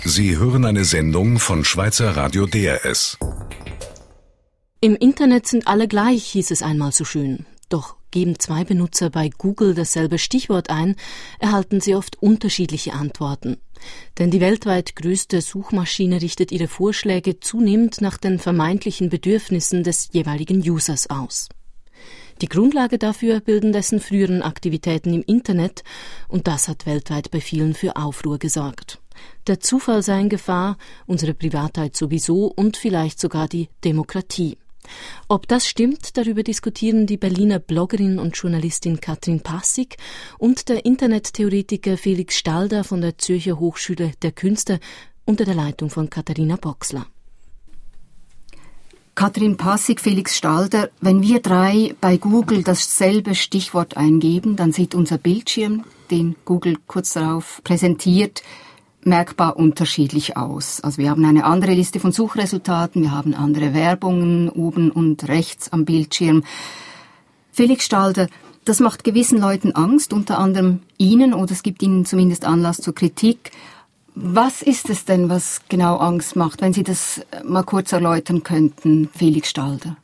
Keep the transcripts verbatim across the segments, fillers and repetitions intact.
Sie hören eine Sendung von Schweizer Radio D R S. Im Internet sind alle gleich, hieß es einmal so schön. Doch geben zwei Benutzer bei Google dasselbe Stichwort ein, erhalten sie oft unterschiedliche Antworten. Denn die weltweit größte Suchmaschine richtet ihre Vorschläge zunehmend nach den vermeintlichen Bedürfnissen des jeweiligen Users aus. Die Grundlage dafür bilden dessen früheren Aktivitäten im Internet, und das hat weltweit bei vielen für Aufruhr gesorgt. Der Zufall sei in Gefahr, unsere Privatheit sowieso und vielleicht sogar die Demokratie. Ob das stimmt, darüber diskutieren die Berliner Bloggerin und Journalistin Katrin Passig und der Internettheoretiker Felix Stalder von der Zürcher Hochschule der Künste unter der Leitung von Katharina Boxler. Katrin Passig, Felix Stalder, wenn wir drei bei Google dasselbe Stichwort eingeben, dann sieht unser Bildschirm, den Google kurz darauf präsentiert, merkbar unterschiedlich aus. Also wir haben eine andere Liste von Suchresultaten, wir haben andere Werbungen oben und rechts am Bildschirm. Felix Stalder, das macht gewissen Leuten Angst, unter anderem Ihnen, oder es gibt Ihnen zumindest Anlass zur Kritik. Was ist es denn, was genau Angst macht, wenn Sie das mal kurz erläutern könnten, Felix Stalder?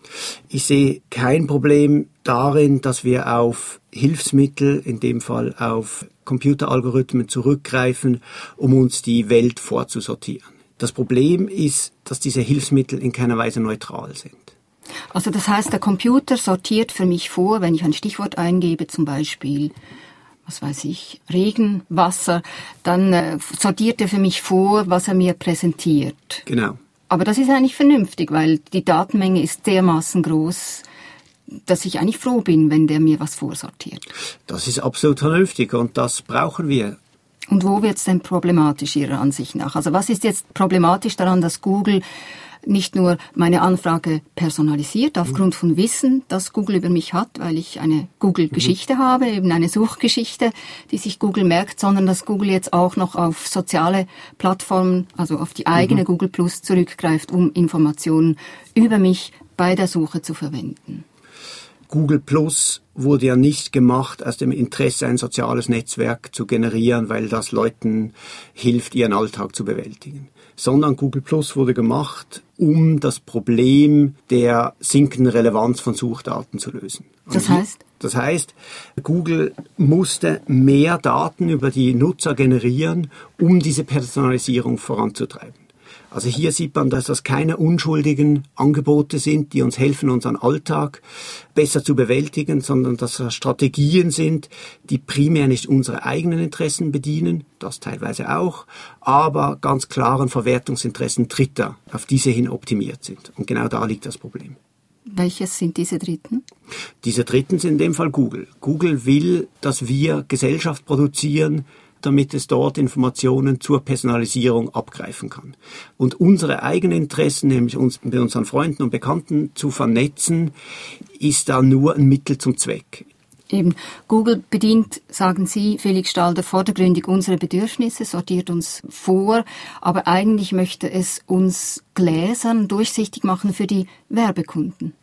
Ich sehe kein Problem darin, dass wir auf Hilfsmittel, in dem Fall auf Computeralgorithmen zurückgreifen, um uns die Welt vorzusortieren. Das Problem ist, dass diese Hilfsmittel in keiner Weise neutral sind. Also das heißt, der Computer sortiert für mich vor, wenn ich ein Stichwort eingebe, zum Beispiel, was weiß ich, Regen, Wasser, dann äh, sortiert er für mich vor, was er mir präsentiert. Genau. Aber das ist eigentlich vernünftig, weil die Datenmenge ist dermaßen groß, dass ich eigentlich froh bin, wenn der mir was vorsortiert. Das ist absolut vernünftig und das brauchen wir. Und wo wird es denn problematisch Ihrer Ansicht nach? Also was ist jetzt problematisch daran, dass Google nicht nur meine Anfrage personalisiert, aufgrund von Wissen, das Google über mich hat, weil ich eine Google-Geschichte mhm. habe, eben eine Suchgeschichte, die sich Google merkt, sondern dass Google jetzt auch noch auf soziale Plattformen, also auf die eigene mhm. Google Plus zurückgreift, um Informationen über mich bei der Suche zu verwenden. Google Plus wurde ja nicht gemacht aus dem Interesse, ein soziales Netzwerk zu generieren, weil das Leuten hilft, ihren Alltag zu bewältigen. Sondern Google Plus wurde gemacht, um das Problem der sinkenden Relevanz von Suchdaten zu lösen. Das heißt? Das heißt, Google musste mehr Daten über die Nutzer generieren, um diese Personalisierung voranzutreiben. Also hier sieht man, dass das keine unschuldigen Angebote sind, die uns helfen, unseren Alltag besser zu bewältigen, sondern dass das Strategien sind, die primär nicht unsere eigenen Interessen bedienen, das teilweise auch, aber ganz klaren Verwertungsinteressen Dritter auf diese hin optimiert sind. Und genau da liegt das Problem. Welches sind diese Dritten? Diese Dritten sind in dem Fall Google. Google will, dass wir Gesellschaft produzieren, damit es dort Informationen zur Personalisierung abgreifen kann. Und unsere eigenen Interessen, nämlich uns mit unseren Freunden und Bekannten zu vernetzen, ist da nur ein Mittel zum Zweck. Eben, Google bedient, sagen Sie, Felix Stalder, vordergründig unsere Bedürfnisse, sortiert uns vor, aber eigentlich möchte es uns gläsern, durchsichtig machen für die Werbekunden.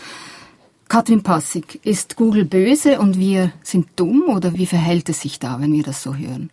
Katrin Passig, ist Google böse und wir sind dumm, oder wie verhält es sich da, wenn wir das so hören?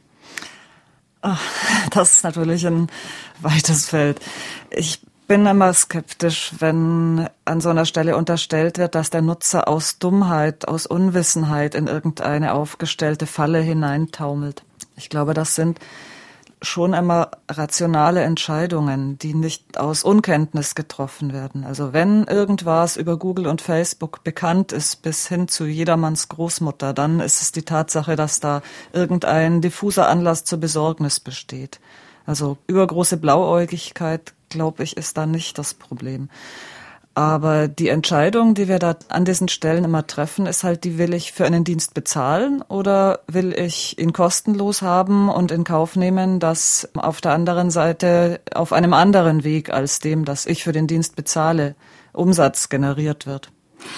Ach, das ist natürlich ein weites Feld. Ich bin immer skeptisch, wenn an so einer Stelle unterstellt wird, dass der Nutzer aus Dummheit, aus Unwissenheit in irgendeine aufgestellte Falle hineintaumelt. Ich glaube, das sind schon immer rationale Entscheidungen, die nicht aus Unkenntnis getroffen werden. Also wenn irgendwas über Google und Facebook bekannt ist, bis hin zu jedermanns Großmutter, dann ist es die Tatsache, dass da irgendein diffuser Anlass zur Besorgnis besteht. Also übergroße Blauäugigkeit, glaube ich, ist da nicht das Problem. Aber die Entscheidung, die wir da an diesen Stellen immer treffen, ist halt die, will ich für einen Dienst bezahlen oder will ich ihn kostenlos haben und in Kauf nehmen, dass auf der anderen Seite auf einem anderen Weg als dem, dass ich für den Dienst bezahle, Umsatz generiert wird.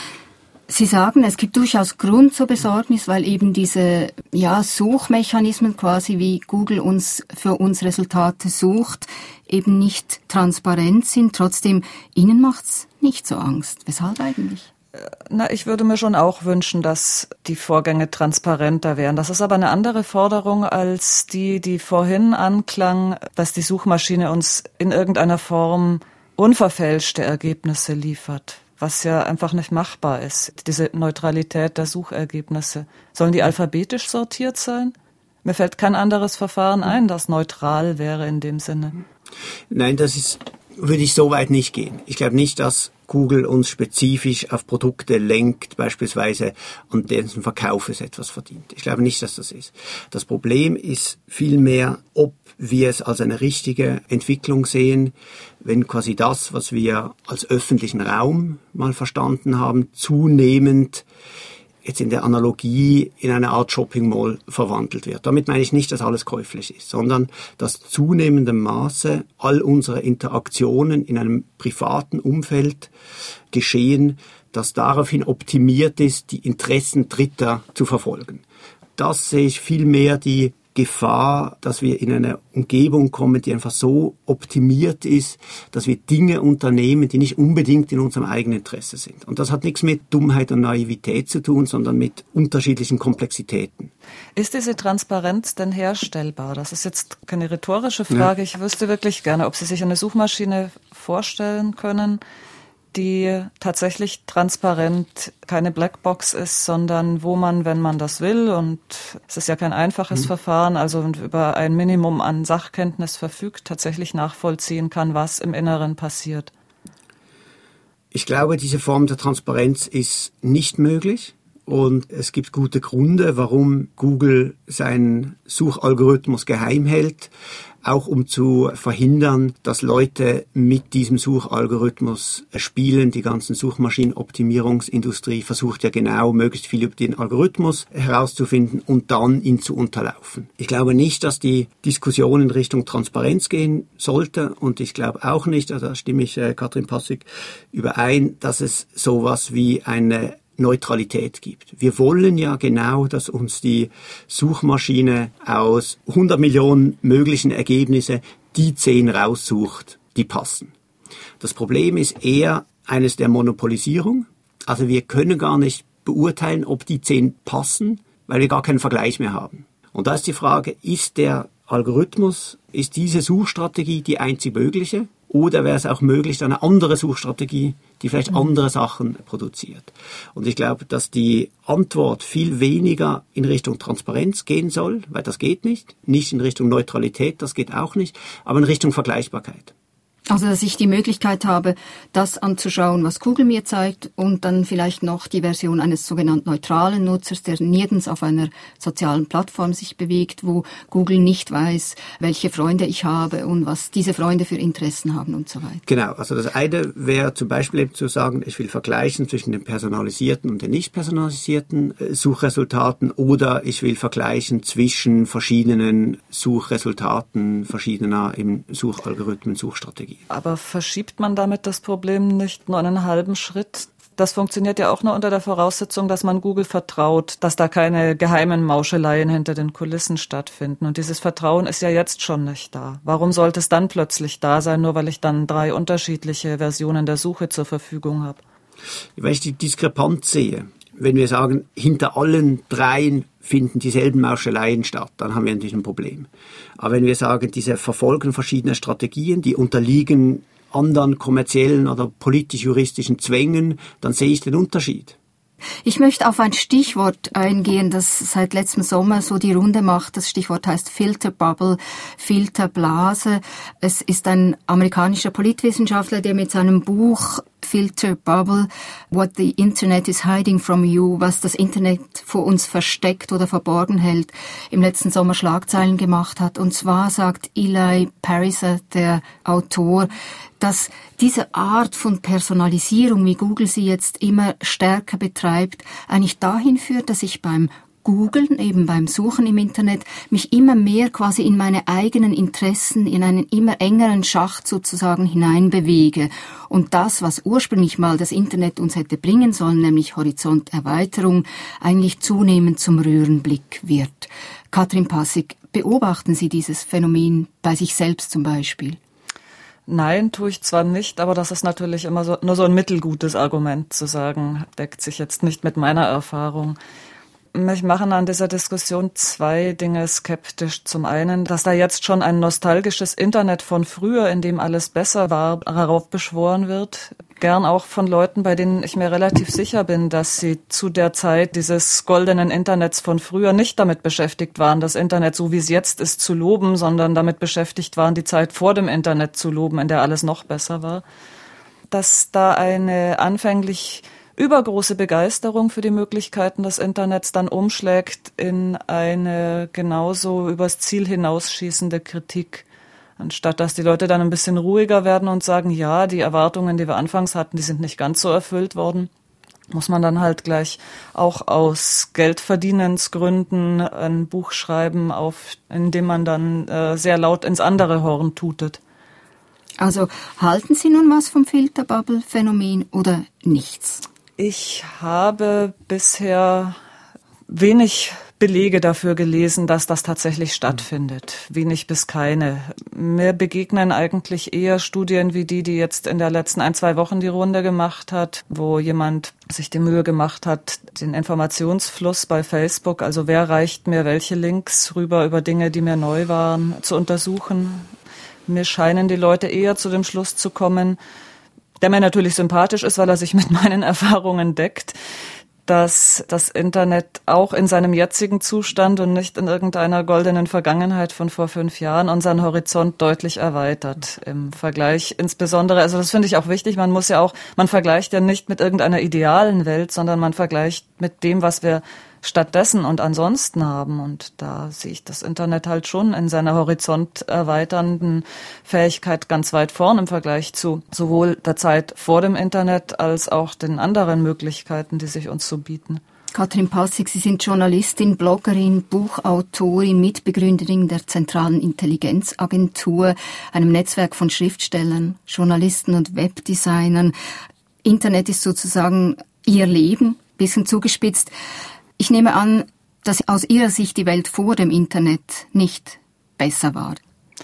Sie sagen, es gibt durchaus Grund zur Besorgnis, weil eben diese ja, Suchmechanismen quasi, wie Google uns für uns Resultate sucht, eben nicht transparent sind. Trotzdem, Ihnen macht's nicht so Angst. Weshalb eigentlich? Na, ich würde mir schon auch wünschen, dass die Vorgänge transparenter wären. Das ist aber eine andere Forderung als die, die vorhin anklang, dass die Suchmaschine uns in irgendeiner Form unverfälschte Ergebnisse liefert, was ja einfach nicht machbar ist. Diese Neutralität der Suchergebnisse. Sollen die alphabetisch sortiert sein? Mir fällt kein anderes Verfahren ein, das neutral wäre in dem Sinne. Nein, das ist, würde ich so weit nicht gehen. Ich glaube nicht, dass Google uns spezifisch auf Produkte lenkt, beispielsweise an dessen Verkauf es etwas verdient. Ich glaube nicht, dass das ist. Das Problem ist vielmehr, ob wir es als eine richtige Entwicklung sehen, wenn quasi das, was wir als öffentlichen Raum mal verstanden haben, zunehmend jetzt in der Analogie in eine Art Shopping Mall verwandelt wird. Damit meine ich nicht, dass alles käuflich ist, sondern dass zunehmendem Maße all unsere Interaktionen in einem privaten Umfeld geschehen, das daraufhin optimiert ist, die Interessen Dritter zu verfolgen. Das sehe ich vielmehr die Gefahr, dass wir in eine Umgebung kommen, die einfach so optimiert ist, dass wir Dinge unternehmen, die nicht unbedingt in unserem eigenen Interesse sind. Und das hat nichts mit Dummheit und Naivität zu tun, sondern mit unterschiedlichen Komplexitäten. Ist diese Transparenz denn herstellbar? Das ist jetzt keine rhetorische Frage. Ja. Ich wüsste wirklich gerne, ob Sie sich eine Suchmaschine vorstellen können, die tatsächlich transparent keine Blackbox ist, sondern wo man, wenn man das will, und es ist ja kein einfaches mhm. Verfahren, also über ein Minimum an Sachkenntnis verfügt, tatsächlich nachvollziehen kann, was im Inneren passiert. Ich glaube, diese Form der Transparenz ist nicht möglich. Und es gibt gute Gründe, warum Google seinen Suchalgorithmus geheim hält, auch um zu verhindern, dass Leute mit diesem Suchalgorithmus spielen. Die ganzen Suchmaschinenoptimierungsindustrie versucht ja genau, möglichst viel über den Algorithmus herauszufinden und dann ihn zu unterlaufen. Ich glaube nicht, dass die Diskussion in Richtung Transparenz gehen sollte, und ich glaube auch nicht, also da stimme ich äh, Katrin Passig überein, dass es sowas wie eine Neutralität gibt. Wir wollen ja genau, dass uns die Suchmaschine aus hundert Millionen möglichen Ergebnisse die zehn raussucht, die passen. Das Problem ist eher eines der Monopolisierung. Also wir können gar nicht beurteilen, ob die zehn passen, weil wir gar keinen Vergleich mehr haben. Und da ist die Frage, ist der Algorithmus, ist diese Suchstrategie die einzig mögliche? Oder wäre es auch möglich, eine andere Suchstrategie, die vielleicht andere Sachen produziert? Und ich glaube, dass die Antwort viel weniger in Richtung Transparenz gehen soll, weil das geht nicht. Nicht in Richtung Neutralität, das geht auch nicht, aber in Richtung Vergleichbarkeit. Also, dass ich die Möglichkeit habe, das anzuschauen, was Google mir zeigt, und dann vielleicht noch die Version eines sogenannten neutralen Nutzers, der nirgends auf einer sozialen Plattform sich bewegt, wo Google nicht weiß, welche Freunde ich habe und was diese Freunde für Interessen haben und so weiter. Genau, also das eine wäre zum Beispiel eben zu sagen, ich will vergleichen zwischen den personalisierten und den nicht personalisierten Suchresultaten, oder ich will vergleichen zwischen verschiedenen Suchresultaten verschiedener eben Suchalgorithmen, Suchstrategien. Aber verschiebt man damit das Problem nicht nur einen halben Schritt? Das funktioniert ja auch nur unter der Voraussetzung, dass man Google vertraut, dass da keine geheimen Mauscheleien hinter den Kulissen stattfinden. Und dieses Vertrauen ist ja jetzt schon nicht da. Warum sollte es dann plötzlich da sein, nur weil ich dann drei unterschiedliche Versionen der Suche zur Verfügung habe? Weil ich die Diskrepanz sehe. Wenn wir sagen, hinter allen dreien finden dieselben Mauscheleien statt, dann haben wir natürlich ein Problem. Aber wenn wir sagen, diese verfolgen verschiedene Strategien, die unterliegen anderen kommerziellen oder politisch-juristischen Zwängen, dann sehe ich den Unterschied. Ich möchte auf ein Stichwort eingehen, das seit letztem Sommer so die Runde macht. Das Stichwort heißt Filterbubble, Filterblase. Es ist ein amerikanischer Politwissenschaftler, der mit seinem Buch Filterbubble, What the Internet is Hiding from You, was das Internet vor uns versteckt oder verborgen hält, im letzten Sommer Schlagzeilen gemacht hat. Und zwar sagt Eli Pariser, der Autor, dass diese Art von Personalisierung, wie Google sie jetzt immer stärker betreibt, eigentlich dahin führt, dass ich beim Googlen, eben beim Suchen im Internet, mich immer mehr quasi in meine eigenen Interessen, in einen immer engeren Schacht sozusagen hineinbewege. Und das, was ursprünglich mal das Internet uns hätte bringen sollen, nämlich Horizonterweiterung, eigentlich zunehmend zum Röhrenblick wird. Katrin Passig, beobachten Sie dieses Phänomen bei sich selbst zum Beispiel? Nein, tue ich zwar nicht, aber das ist natürlich immer so, nur so ein mittelgutes Argument zu sagen, deckt sich jetzt nicht mit meiner Erfahrung. Mich machen an dieser Diskussion zwei Dinge skeptisch. Zum einen, dass da jetzt schon ein nostalgisches Internet von früher, in dem alles besser war, heraufbeschworen wird. Gern auch von Leuten, bei denen ich mir relativ sicher bin, dass sie zu der Zeit dieses goldenen Internets von früher nicht damit beschäftigt waren, das Internet so wie es jetzt ist zu loben, sondern damit beschäftigt waren, die Zeit vor dem Internet zu loben, in der alles noch besser war. Dass da eine anfänglich übergroße Begeisterung für die Möglichkeiten des Internets dann umschlägt in eine genauso übers Ziel hinausschießende Kritik. Anstatt dass die Leute dann ein bisschen ruhiger werden und sagen, ja, die Erwartungen, die wir anfangs hatten, die sind nicht ganz so erfüllt worden, muss man dann halt gleich auch aus Geldverdienensgründen ein Buch schreiben, auf, in dem man dann äh, sehr laut ins andere Horn tutet. Also halten Sie nun was vom Filterbubble-Phänomen oder nichts? Ich habe bisher wenig Belege dafür gelesen, dass das tatsächlich stattfindet. Wenig bis keine. Mir begegnen eigentlich eher Studien wie die, die jetzt in der letzten ein, zwei Wochen die Runde gemacht hat, wo jemand sich die Mühe gemacht hat, den Informationsfluss bei Facebook, also wer reicht mir welche Links rüber über Dinge, die mir neu waren, zu untersuchen. Mir scheinen die Leute eher zu dem Schluss zu kommen, der mir natürlich sympathisch ist, weil er sich mit meinen Erfahrungen deckt, dass das Internet auch in seinem jetzigen Zustand und nicht in irgendeiner goldenen Vergangenheit von vor fünf Jahren unseren Horizont deutlich erweitert im Vergleich. Insbesondere, also das finde ich auch wichtig, man muss ja auch, man vergleicht ja nicht mit irgendeiner idealen Welt, sondern man vergleicht mit dem, was wir stattdessen und ansonsten haben. Und da sehe ich das Internet halt schon in seiner horizonterweiternden Fähigkeit ganz weit vorn im Vergleich zu sowohl der Zeit vor dem Internet als auch den anderen Möglichkeiten, die sich uns so bieten. Katrin Passig, Sie sind Journalistin, Bloggerin, Buchautorin, Mitbegründerin der Zentralen Intelligenzagentur, einem Netzwerk von Schriftstellern, Journalisten und Webdesignern. Internet ist sozusagen Ihr Leben, bisschen zugespitzt. Ich nehme an, dass aus Ihrer Sicht die Welt vor dem Internet nicht besser war.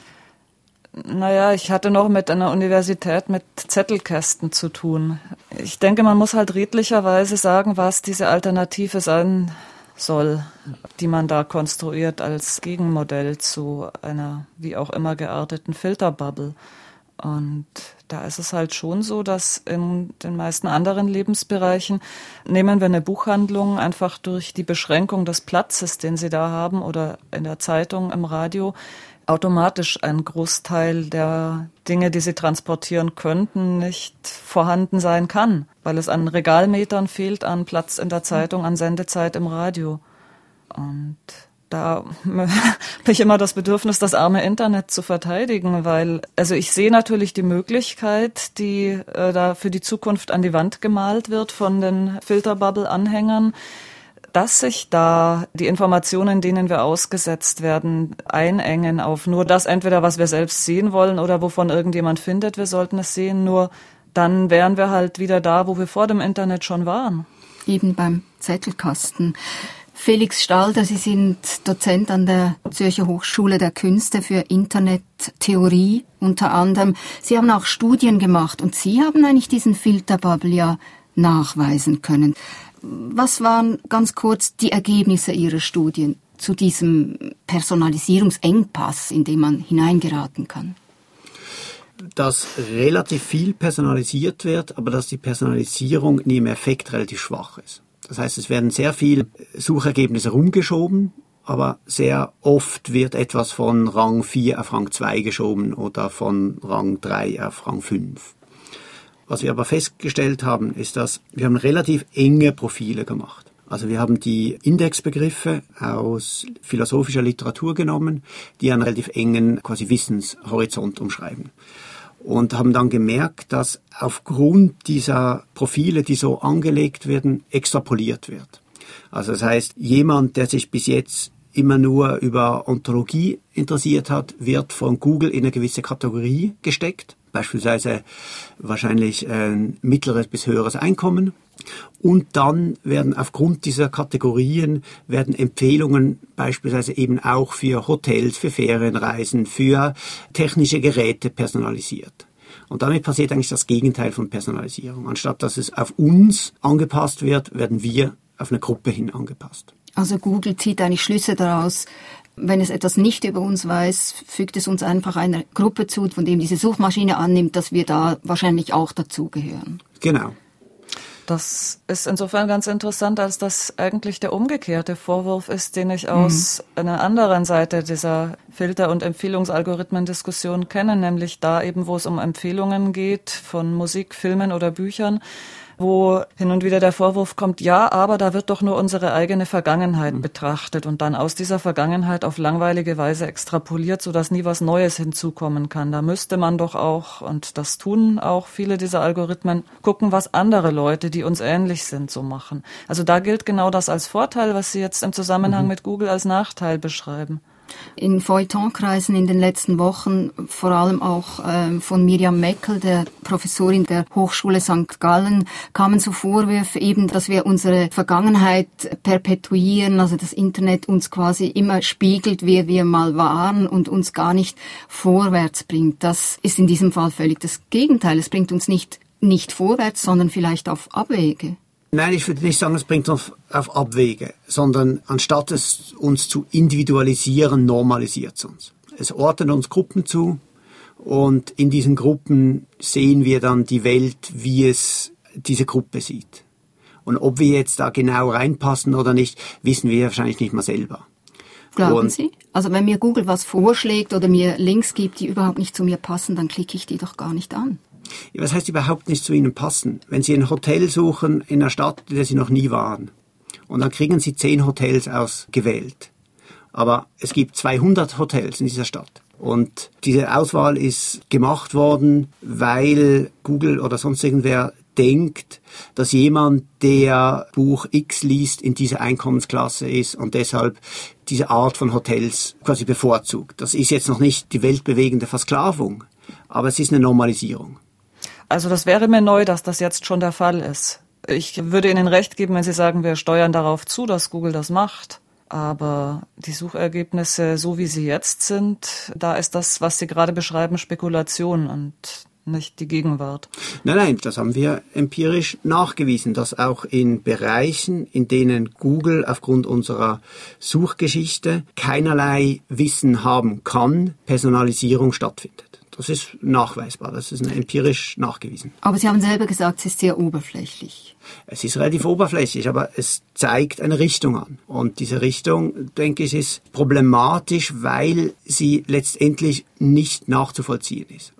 Naja, ich hatte noch mit einer Universität mit Zettelkästen zu tun. Ich denke, man muss halt redlicherweise sagen, was diese Alternative sein soll, die man da konstruiert als Gegenmodell zu einer wie auch immer gearteten Filterbubble. Und da ist es halt schon so, dass in den meisten anderen Lebensbereichen, nehmen wir eine Buchhandlung, einfach durch die Beschränkung des Platzes, den sie da haben, oder in der Zeitung, im Radio, automatisch ein Großteil der Dinge, die sie transportieren könnten, nicht vorhanden sein kann, weil es an Regalmetern fehlt, an Platz in der Zeitung, an Sendezeit im Radio. Und da habe ich immer das Bedürfnis, das arme Internet zu verteidigen, weil, also ich sehe natürlich die Möglichkeit, die äh, da für die Zukunft an die Wand gemalt wird von den Filterbubble-Anhängern, dass sich da die Informationen, denen wir ausgesetzt werden, einengen auf nur das entweder, was wir selbst sehen wollen oder wovon irgendjemand findet, wir sollten es sehen, nur dann wären wir halt wieder da, wo wir vor dem Internet schon waren. Eben beim Zettelkasten. Felix Stalder, Sie sind Dozent an der Zürcher Hochschule der Künste für Internettheorie unter anderem. Sie haben auch Studien gemacht und Sie haben eigentlich diesen Filterbubble ja nachweisen können. Was waren ganz kurz die Ergebnisse Ihrer Studien zu diesem Personalisierungsengpass, in den man hineingeraten kann? Dass relativ viel personalisiert wird, aber dass die Personalisierung in ihrem Effekt relativ schwach ist. Das heißt, es werden sehr viele Suchergebnisse rumgeschoben, aber sehr oft wird etwas von Rang vier auf Rang zwei geschoben oder von Rang drei auf Rang fünf. Was wir aber festgestellt haben, ist, dass wir haben relativ enge Profile gemacht. Also wir haben die Indexbegriffe aus philosophischer Literatur genommen, die einen relativ engen quasi Wissenshorizont umschreiben. Und haben dann gemerkt, dass aufgrund dieser Profile, die so angelegt werden, extrapoliert wird. Also das heißt, jemand, der sich bis jetzt immer nur über Ontologie interessiert hat, wird von Google in eine gewisse Kategorie gesteckt, beispielsweise wahrscheinlich ein mittleres bis höheres Einkommen. Und dann werden aufgrund dieser Kategorien werden Empfehlungen beispielsweise eben auch für Hotels, für Ferienreisen, für technische Geräte personalisiert. Und damit passiert eigentlich das Gegenteil von Personalisierung. Anstatt dass es auf uns angepasst wird, werden wir auf eine Gruppe hin angepasst. Also Google zieht eigentlich Schlüsse daraus, wenn es etwas nicht über uns weiß, fügt es uns einfach einer Gruppe zu, von dem diese Suchmaschine annimmt, dass wir da wahrscheinlich auch dazugehören. Genau. Das ist insofern ganz interessant, als das eigentlich der umgekehrte Vorwurf ist, den ich aus mhm. einer anderen Seite dieser Filter- und Empfehlungsalgorithmen-Diskussion kenne, nämlich da eben, wo es um Empfehlungen geht von Musik, Filmen oder Büchern, wo hin und wieder der Vorwurf kommt, ja, aber da wird doch nur unsere eigene Vergangenheit mhm. betrachtet und dann aus dieser Vergangenheit auf langweilige Weise extrapoliert, sodass nie was Neues hinzukommen kann. Da müsste man doch auch, und das tun auch viele dieser Algorithmen, gucken, was andere Leute, die uns ähnlich sind, so machen. Also da gilt genau das als Vorteil, was Sie jetzt im Zusammenhang mhm. mit Google als Nachteil beschreiben. In Feuilletonkreisen in den letzten Wochen, vor allem auch äh, von Miriam Meckel, der Professorin der Hochschule Sankt Gallen, kamen so Vorwürfe eben, dass wir unsere Vergangenheit perpetuieren, also das Internet uns quasi immer spiegelt, wer wir mal waren und uns gar nicht vorwärts bringt. Das ist in diesem Fall völlig das Gegenteil. Es bringt uns nicht, nicht vorwärts, sondern vielleicht auf Abwege. Nein, ich würde nicht sagen, es bringt uns auf Abwege, sondern anstatt es uns zu individualisieren, normalisiert es uns. Es ordnet uns Gruppen zu und in diesen Gruppen sehen wir dann die Welt, wie es diese Gruppe sieht. Und ob wir jetzt da genau reinpassen oder nicht, wissen wir wahrscheinlich nicht mal selber. Glauben und Sie? Also wenn mir Google was vorschlägt oder mir Links gibt, die überhaupt nicht zu mir passen, dann klicke ich die doch gar nicht an. Was heißt überhaupt nicht zu Ihnen passen? Wenn Sie ein Hotel suchen in einer Stadt, in der Sie noch nie waren, und dann kriegen Sie zehn Hotels ausgewählt. Aber es gibt zweihundert Hotels in dieser Stadt. Und diese Auswahl ist gemacht worden, weil Google oder sonst irgendwer denkt, dass jemand, der Buch X liest, in dieser Einkommensklasse ist und deshalb diese Art von Hotels quasi bevorzugt. Das ist jetzt noch nicht die weltbewegende Versklavung, aber es ist eine Normalisierung. Also das wäre mir neu, dass das jetzt schon der Fall ist. Ich würde Ihnen recht geben, wenn Sie sagen, wir steuern darauf zu, dass Google das macht. Aber die Suchergebnisse, so wie sie jetzt sind, da ist das, was Sie gerade beschreiben, Spekulation und nicht die Gegenwart. Nein, nein, das haben wir empirisch nachgewiesen, dass auch in Bereichen, in denen Google aufgrund unserer Suchgeschichte keinerlei Wissen haben kann, Personalisierung stattfindet. Das ist nachweisbar, das ist empirisch nachgewiesen. Aber Sie haben selber gesagt, es ist sehr oberflächlich. Es ist relativ oberflächlich, aber es zeigt eine Richtung an. Und diese Richtung, denke ich, ist problematisch, weil sie letztendlich nicht nachzuvollziehen ist.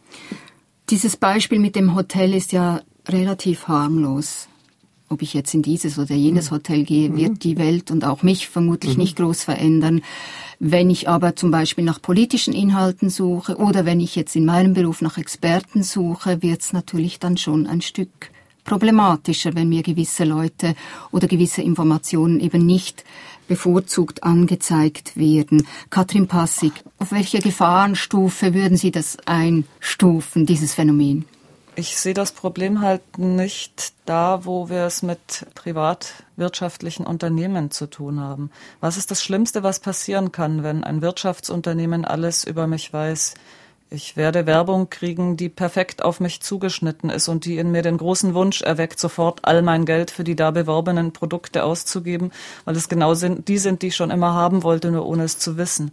Dieses Beispiel mit dem Hotel ist ja relativ harmlos. Ob ich jetzt in dieses oder jenes Hotel gehe, wird die Welt und auch mich vermutlich mhm. nicht groß verändern. Wenn ich aber zum Beispiel nach politischen Inhalten suche oder wenn ich jetzt in meinem Beruf nach Experten suche, wird es natürlich dann schon ein Stück problematischer, wenn mir gewisse Leute oder gewisse Informationen eben nicht bevorzugt angezeigt werden. Katrin Passig, auf welche Gefahrenstufe würden Sie das einstufen, dieses Phänomen? Ich sehe das Problem halt nicht da, wo wir es mit privatwirtschaftlichen Unternehmen zu tun haben. Was ist das Schlimmste, was passieren kann, wenn ein Wirtschaftsunternehmen alles über mich weiß? Ich werde Werbung kriegen, die perfekt auf mich zugeschnitten ist und die in mir den großen Wunsch erweckt, sofort all mein Geld für die da beworbenen Produkte auszugeben, weil es genau sind, die sind, die ich schon immer haben wollte, nur ohne es zu wissen.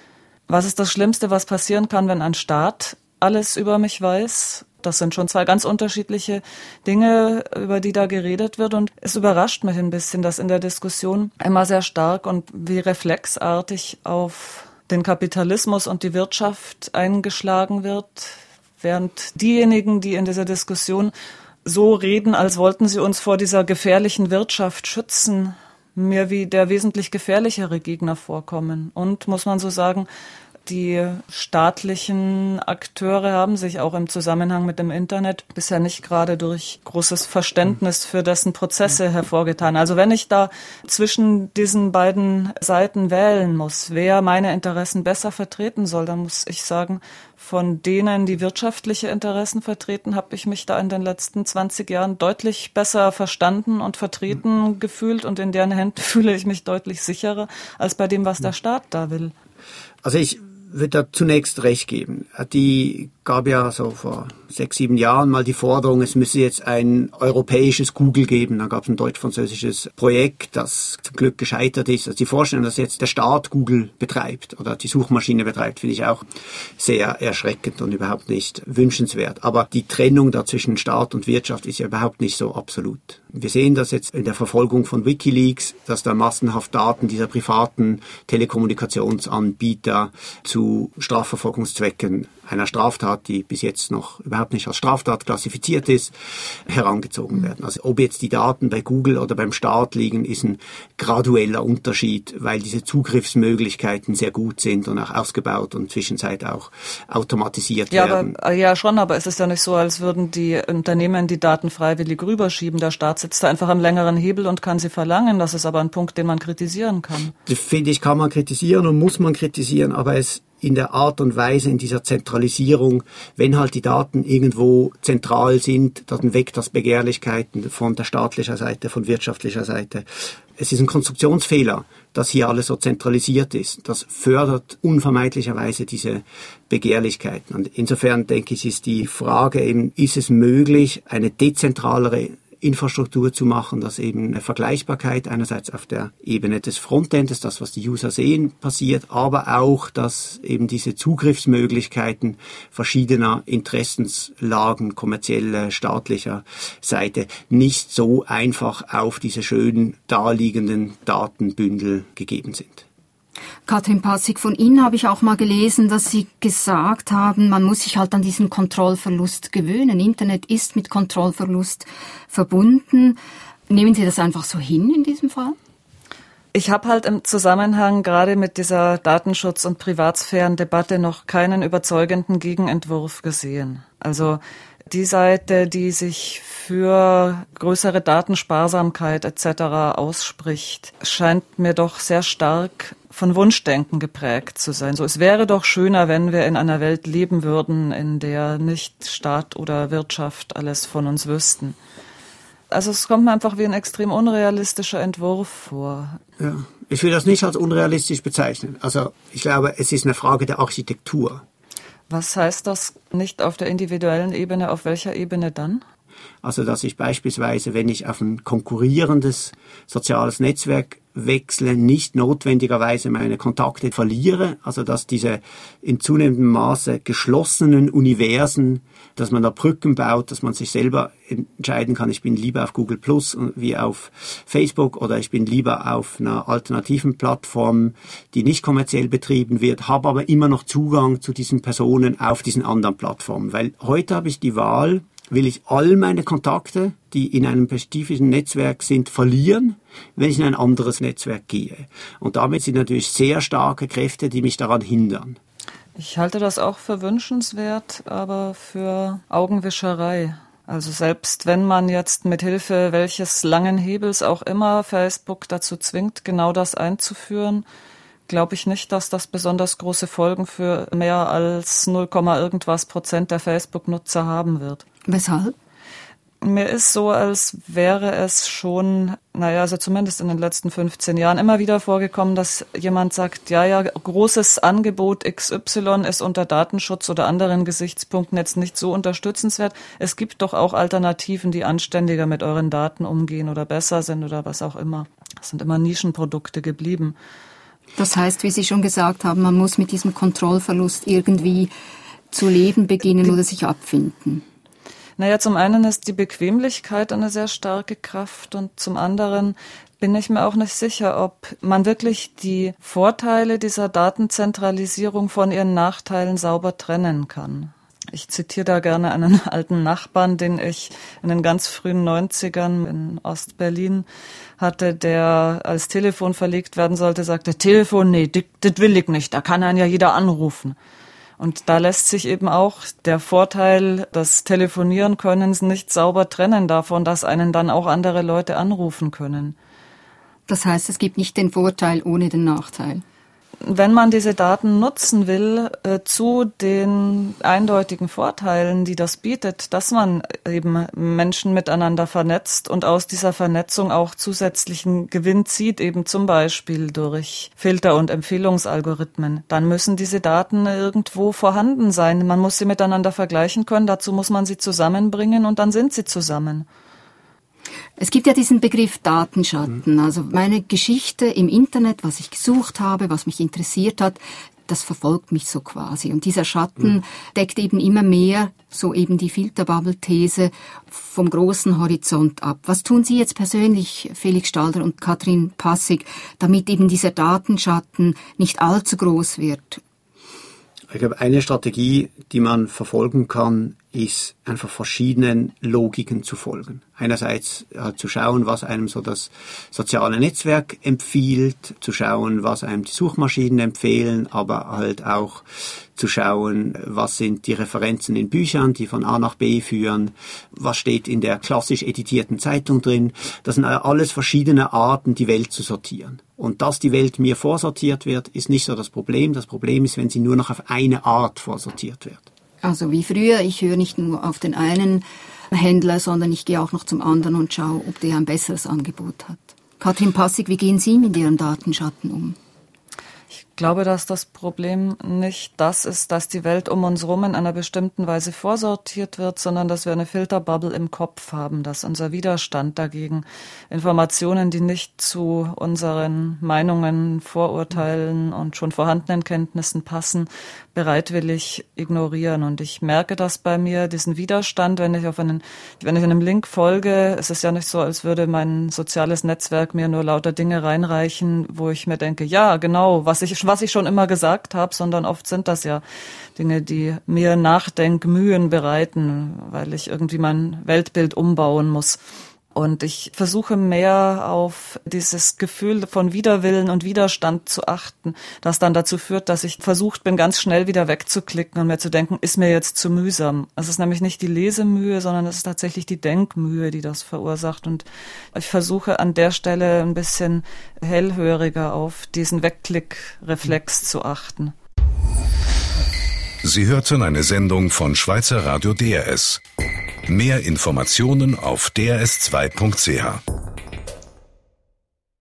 Was ist das Schlimmste, was passieren kann, wenn ein Staat alles über mich weiß? Das sind schon zwei ganz unterschiedliche Dinge, über die da geredet wird. Und es überrascht mich ein bisschen, dass in der Diskussion immer sehr stark und wie reflexartig auf den Kapitalismus und die Wirtschaft eingeschlagen wird, während diejenigen, die in dieser Diskussion so reden, als wollten sie uns vor dieser gefährlichen Wirtschaft schützen, mir wie der wesentlich gefährlichere Gegner vorkommen. Und, muss man so sagen, die staatlichen Akteure haben sich auch im Zusammenhang mit dem Internet bisher nicht gerade durch großes Verständnis für dessen Prozesse hervorgetan. Also wenn ich da zwischen diesen beiden Seiten wählen muss, wer meine Interessen besser vertreten soll, dann muss ich sagen, von denen, die wirtschaftliche Interessen vertreten, habe ich mich da in den letzten zwanzig Jahren deutlich besser verstanden und vertreten gefühlt und in deren Händen fühle ich mich deutlich sicherer als bei dem, was der Staat da will. Also ich würde da zunächst recht geben. Die gab ja so vor sechs, sieben Jahren mal die Forderung, es müsse jetzt ein europäisches Google geben. Da gab es ein deutsch-französisches Projekt, das zum Glück gescheitert ist. Also die Vorstellung, dass jetzt der Staat Google betreibt oder die Suchmaschine betreibt, finde ich auch sehr erschreckend und überhaupt nicht wünschenswert. Aber die Trennung da zwischen Staat und Wirtschaft ist ja überhaupt nicht so absolut. Wir sehen das jetzt in der Verfolgung von WikiLeaks, dass da massenhaft Daten dieser privaten Telekommunikationsanbieter zu Strafverfolgungszwecken einer Straftat, die bis jetzt noch überhaupt nicht als Straftat klassifiziert ist, herangezogen werden. Also ob jetzt die Daten bei Google oder beim Staat liegen, ist ein gradueller Unterschied, weil diese Zugriffsmöglichkeiten sehr gut sind und auch ausgebaut und zwischenzeit auch automatisiert ja, werden. Aber, ja, schon, aber es ist ja nicht so, als würden die Unternehmen die Daten freiwillig rüberschieben. Der Staat sitzt da einfach am längeren Hebel und kann sie verlangen. Das ist aber ein Punkt, den man kritisieren kann. Das finde ich, kann man kritisieren und muss man kritisieren, aber es in der Art und Weise, in dieser Zentralisierung, wenn halt die Daten irgendwo zentral sind, dann weckt das Begehrlichkeiten von der staatlichen Seite, von wirtschaftlicher Seite. Es ist ein Konstruktionsfehler, dass hier alles so zentralisiert ist. Das fördert unvermeidlicherweise diese Begehrlichkeiten. Und insofern denke ich, ist die Frage eben, ist es möglich, eine dezentralere Infrastruktur zu machen, dass eben eine Vergleichbarkeit einerseits auf der Ebene des Frontendes, das, was die User sehen, passiert, aber auch, dass eben diese Zugriffsmöglichkeiten verschiedener Interessenslagen, kommerzieller, staatlicher Seite, nicht so einfach auf diese schön daliegenden Datenbündel gegeben sind. Katrin Passig, von Ihnen habe ich auch mal gelesen, dass Sie gesagt haben, man muss sich halt an diesen Kontrollverlust gewöhnen. Internet ist mit Kontrollverlust verbunden. Nehmen Sie das einfach so hin in diesem Fall? Ich habe halt im Zusammenhang gerade mit dieser Datenschutz- und Privatsphärendebatte noch keinen überzeugenden Gegenentwurf gesehen. Also die Seite, die sich für größere Datensparsamkeit et cetera ausspricht, scheint mir doch sehr stark von Wunschdenken geprägt zu sein. So, es wäre doch schöner, wenn wir in einer Welt leben würden, in der nicht Staat oder Wirtschaft alles von uns wüssten. Also es kommt mir einfach wie ein extrem unrealistischer Entwurf vor. Ja, ich will das nicht als unrealistisch bezeichnen. Also ich glaube, es ist eine Frage der Architektur. Was heißt das nicht auf der individuellen Ebene? Auf welcher Ebene dann? Also dass ich beispielsweise, wenn ich auf ein konkurrierendes soziales Netzwerk wechsle, nicht notwendigerweise meine Kontakte verliere, also dass diese in zunehmendem Maße geschlossenen Universen, dass man da Brücken baut, dass man sich selber entscheiden kann, ich bin lieber auf Google Plus wie auf Facebook oder ich bin lieber auf einer alternativen Plattform, die nicht kommerziell betrieben wird, habe aber immer noch Zugang zu diesen Personen auf diesen anderen Plattformen, weil heute habe ich die Wahl, will ich all meine Kontakte, die in einem spezifischen Netzwerk sind, verlieren, wenn ich in ein anderes Netzwerk gehe. Und damit sind natürlich sehr starke Kräfte, die mich daran hindern. Ich halte das auch für wünschenswert, aber für Augenwischerei. Also selbst wenn man jetzt mit Hilfe welches langen Hebels auch immer Facebook dazu zwingt, genau das einzuführen, glaube ich nicht, dass das besonders große Folgen für mehr als null, irgendwas Prozent der Facebook-Nutzer haben wird. Weshalb? Mir ist so, als wäre es schon, naja, also zumindest in den letzten fünfzehn Jahren immer wieder vorgekommen, dass jemand sagt, ja, ja, großes Angebot X Y ist unter Datenschutz oder anderen Gesichtspunkten jetzt nicht so unterstützenswert. Es gibt doch auch Alternativen, die anständiger mit euren Daten umgehen oder besser sind oder was auch immer. Das sind immer Nischenprodukte geblieben. Das heißt, wie Sie schon gesagt haben, man muss mit diesem Kontrollverlust irgendwie zu leben beginnen oder sich abfinden. Naja, zum einen ist die Bequemlichkeit eine sehr starke Kraft und zum anderen bin ich mir auch nicht sicher, ob man wirklich die Vorteile dieser Datenzentralisierung von ihren Nachteilen sauber trennen kann. Ich zitiere da gerne einen alten Nachbarn, den ich in den ganz frühen neunzigern in Ostberlin hatte, der als Telefon verlegt werden sollte, sagte, Telefon, nee, das will ich nicht, da kann einen ja jeder anrufen. Und da lässt sich eben auch der Vorteil des Telefonieren-Könnens nicht sauber trennen davon, dass einen dann auch andere Leute anrufen können. Das heißt, es gibt nicht den Vorteil ohne den Nachteil? wenn man diese Daten nutzen will, äh, zu den eindeutigen Vorteilen, die das bietet, dass man eben Menschen miteinander vernetzt und aus dieser Vernetzung auch zusätzlichen Gewinn zieht, eben zum Beispiel durch Filter- und Empfehlungsalgorithmen, dann müssen diese Daten irgendwo vorhanden sein. Man muss sie miteinander vergleichen können, dazu muss man sie zusammenbringen und dann sind sie zusammen. Es gibt ja diesen Begriff Datenschatten. Also meine Geschichte im Internet, was ich gesucht habe, was mich interessiert hat, das verfolgt mich so quasi. Und dieser Schatten mhm. deckt eben immer mehr, so eben die Filterbubble-These, vom großen Horizont ab. Was tun Sie jetzt persönlich, Felix Stalder und Katrin Passig, damit eben dieser Datenschatten nicht allzu groß wird? Ich glaube, eine Strategie, die man verfolgen kann, ist einfach verschiedenen Logiken zu folgen. Einerseits halt zu schauen, was einem so das soziale Netzwerk empfiehlt, zu schauen, was einem die Suchmaschinen empfehlen, aber halt auch zu schauen, was sind die Referenzen in Büchern, die von A nach B führen, was steht in der klassisch editierten Zeitung drin. Das sind alles verschiedene Arten, die Welt zu sortieren. Und dass die Welt mir vorsortiert wird, ist nicht so das Problem. Das Problem ist, wenn sie nur noch auf eine Art vorsortiert wird. Also wie früher, ich höre nicht nur auf den einen Händler, sondern ich gehe auch noch zum anderen und schaue, ob der ein besseres Angebot hat. Katrin Passig, wie gehen Sie mit Ihrem Datenschatten um? Ich glaube, dass das Problem nicht das ist, dass die Welt um uns herum in einer bestimmten Weise vorsortiert wird, sondern dass wir eine Filterbubble im Kopf haben, dass unser Widerstand dagegen Informationen, die nicht zu unseren Meinungen, Vorurteilen und schon vorhandenen Kenntnissen passen, bereitwillig ignorieren. Und ich merke das bei mir, diesen Widerstand, wenn ich auf einen, wenn ich einem Link folge, ist es ja nicht so, als würde mein soziales Netzwerk mir nur lauter Dinge reinreichen, wo ich mir denke, ja, genau, was ich, was ich schon immer gesagt habe, sondern oft sind das ja Dinge, die mir Nachdenkmühen bereiten, weil ich irgendwie mein Weltbild umbauen muss. Und ich versuche mehr auf dieses Gefühl von Widerwillen und Widerstand zu achten, das dann dazu führt, dass ich versucht bin, ganz schnell wieder wegzuklicken und mir zu denken, ist mir jetzt zu mühsam. Es ist nämlich nicht die Lesemühe, sondern es ist tatsächlich die Denkmühe, die das verursacht. Und ich versuche an der Stelle ein bisschen hellhöriger auf diesen Wegklickreflex zu achten. Sie hörten eine Sendung von Schweizer Radio D R S. Mehr Informationen auf d r s zwei punkt c h.